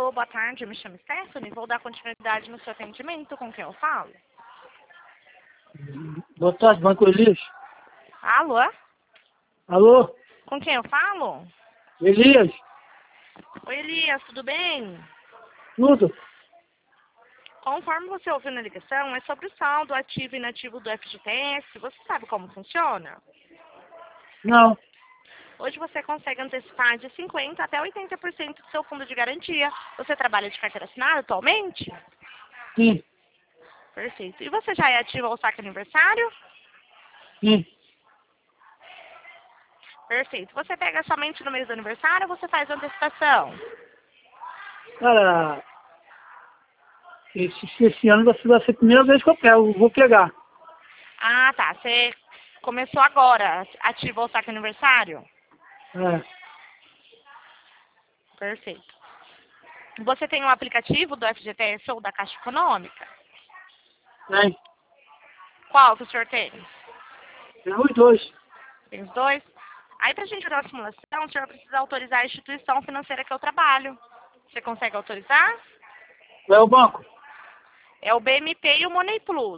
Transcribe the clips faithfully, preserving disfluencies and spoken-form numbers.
Alô, boa tarde, eu me chamo Stephanie, vou dar continuidade no seu atendimento, com quem eu falo? Boa tarde, Banco Elias. Alô? Alô? Com quem eu falo? Elias? Oi, Elias, tudo bem? Tudo? Conforme você ouviu na ligação, é sobre o saldo ativo e inativo do F G T S. Você sabe como funciona? Não. Hoje você consegue antecipar de cinquenta por cento até oitenta por cento do seu fundo de garantia. Você trabalha de carteira assinada atualmente? Sim. Perfeito. E você já é ativo ao saque aniversário? Sim. Perfeito. Você pega somente no mês do aniversário ou você faz antecipação? Cara, esse, esse ano vai ser vai ser a primeira vez que eu pego, eu vou pegar. Ah, tá. Você começou agora, ativo ao saque aniversário? É. Perfeito. Você tem um aplicativo do F G T S ou da Caixa Econômica? Tem. Qual que o senhor tem? Tem os dois. Tem os dois? Aí, para a gente fazer a simulação, o senhor precisa autorizar a instituição financeira que eu trabalho. Você consegue autorizar? Qual é o banco? É o B M P e o Money Plus.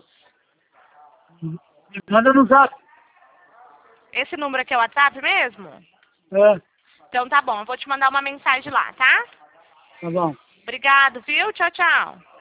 Me manda no zap. Esse número aqui é o WhatsApp mesmo? É. Então tá bom, eu vou te mandar uma mensagem lá, tá? Tá bom. Obrigado, viu? Tchau, tchau.